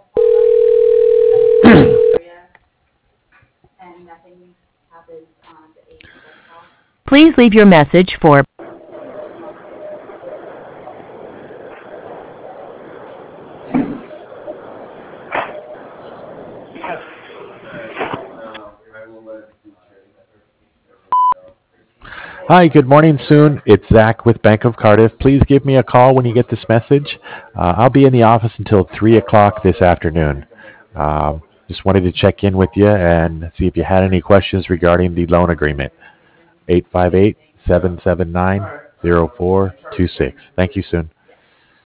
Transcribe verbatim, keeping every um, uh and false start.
Please leave your message for Hi, good morning soon. It's Zach with Bank of Cardiff. Please give me a call when you get this message. Uh, I'll be in the office until three o'clock this afternoon. Um, just wanted to check in with you and see if you had any questions regarding the loan agreement. eight five eight, seven seven nine, zero four two six. Thank you soon.